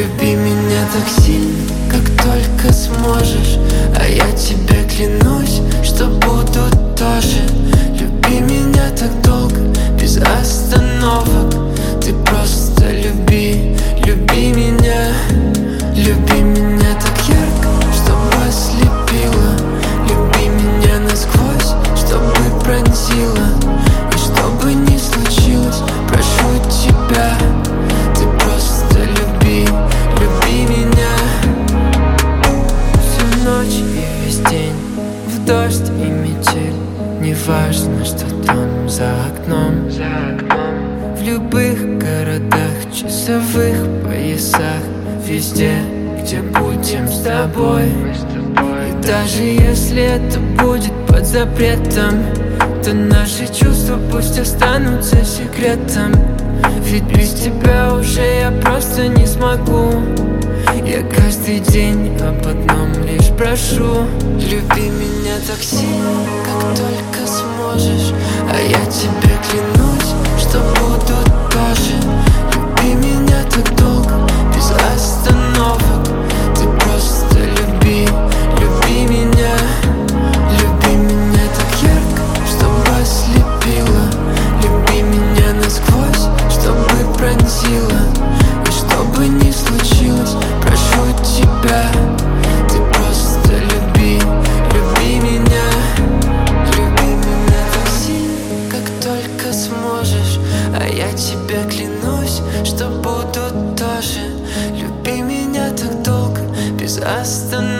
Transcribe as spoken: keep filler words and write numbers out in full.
Люби меня так сильно, как только сможешь, а я тебе клянусь, что буду тоже. Люби меня так долго, без остановок. Ты просто люби, люби меня. Люби меня так ярко, чтобы ослепило. Люби меня насквозь, чтобы пронзило. И что бы ни случилось, прошу тебя, ты просто люби, люби меня. Всю ночь и весь день, в дождь и метель, неважно, что там за окном, за окном. В любых городах, часовых поясах, везде, где будем с тобой. И даже если это будет под запретом, то наши чувства пусть останутся секретом. Ведь без тебя уже я просто не смогу. Я каждый день об одном лишь прошу. Люби меня так сильно, как только сможешь, а я тебе клянусь, что буду тоже. Люби меня так долго, без остановок. Ты просто люби, люби меня. Люби меня так ярко, чтобы ослепило. Люби меня насквозь, чтобы пронзило. И что бы ни случилось, прошу тебя, ты просто люби, люби меня. Люби меня так сильно, как только сможешь, а я тебе клянусь, что буду тоже. Люби меня так долго, без остановки.